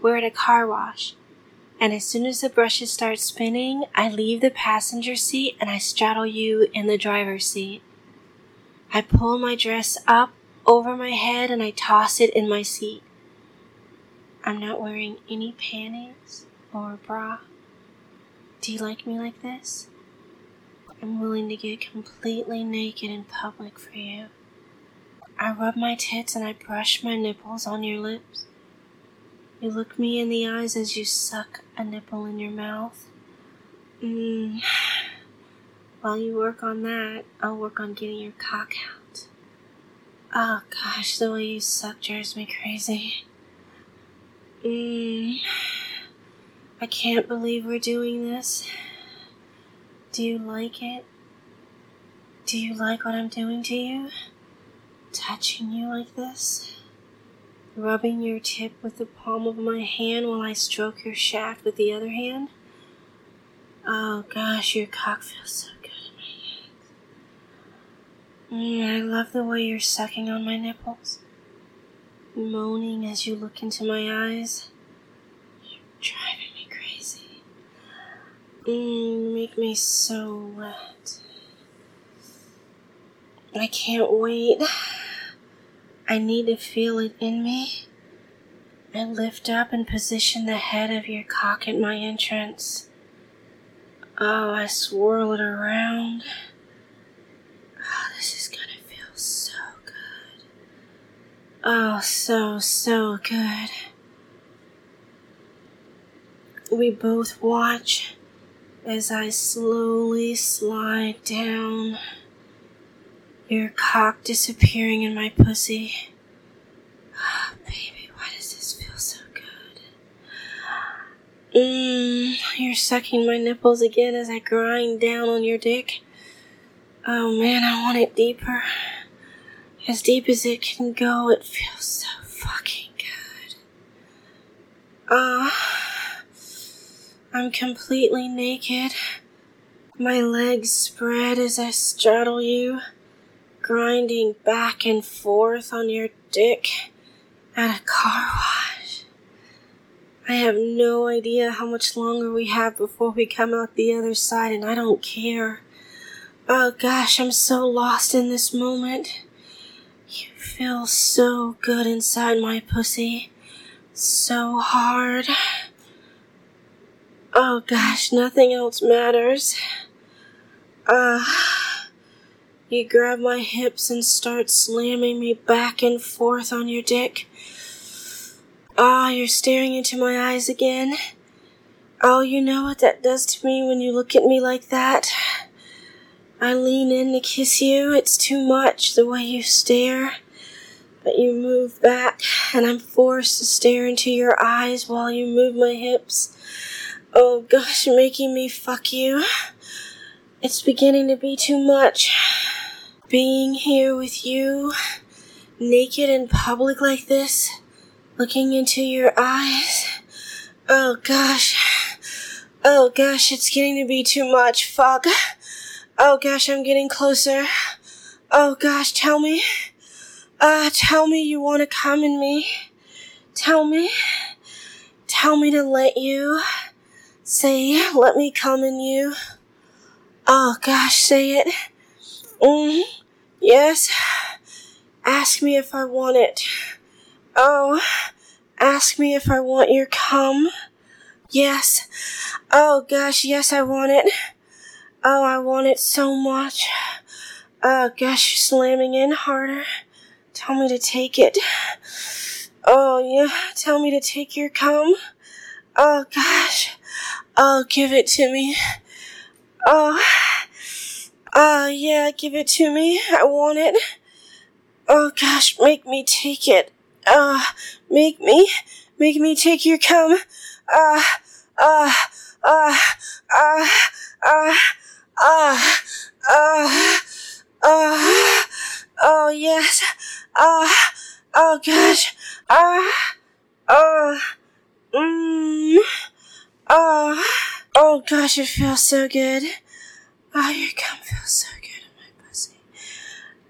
We're at a car wash. And as soon as the brushes start spinning, I leave the passenger seat and I straddle you in the driver's seat. I pull my dress up over my head and I toss it in my seat. I'm not wearing any panties or bra. Do you like me like this? I'm willing to get completely naked in public for you. I rub my tits and I brush my nipples on your lips. You look me in the eyes as you suck a nipple in your mouth. While you work on that, I'll work on getting your cock out. Oh gosh, the way you suck drives me crazy. I can't believe we're doing this. Do you like it? Do you like what I'm doing to you? Touching you like this? Rubbing your tip with the palm of my hand while I stroke your shaft with the other hand? Oh gosh, your cock feels so good in my hands. I love the way you're sucking on my nipples. Moaning as you look into my eyes. You're driving me crazy. You make me so wet. I can't wait. I need to feel it in me. I lift up and position the head of your cock at my entrance. Oh, I swirl it around. Oh, this is gonna feel so good. Oh, so good. We both watch as I slowly slide down, your cock disappearing in my pussy. Oh, baby, why does this feel so good? You're sucking my nipples again as I grind down on your dick. Oh man, I want it deeper. As deep as it can go, it feels so fucking good. I'm completely naked. My legs spread as I straddle you, grinding back and forth on your dick at a car wash. I have no idea how much longer we have before we come out the other side, and I don't care. Oh gosh, I'm so lost in this moment. You feel so good inside my pussy. So hard. Oh gosh, nothing else matters. You grab my hips and start slamming me back and forth on your dick. You're staring into my eyes again. Oh, you know what that does to me when you look at me like that? I lean in to kiss you. It's too much the way you stare. But you move back, and I'm forced to stare into your eyes while you move my hips. Oh gosh, you're making me fuck you. It's beginning to be too much. Being here with you, naked in public like this, looking into your eyes. Oh gosh, it's getting to be too much. Fuck. Oh gosh, I'm getting closer. Oh gosh, tell me you want to come in me. Tell me to let you. Say, let me come in you. Oh gosh, say it. Yes. Ask me if I want it. Oh, ask me if I want your cum. Yes. Oh gosh, yes, I want it. Oh, I want it so much. Oh gosh, you're slamming in harder. Tell me to take it. Oh yeah, tell me to take your cum. Oh gosh. Oh, give it to me. Yeah, give it to me. I want it. Oh gosh, make me take it. Make me take your cum. Oh yes. Oh gosh. Oh gosh, it feels so good. Oh, your cum feels so good.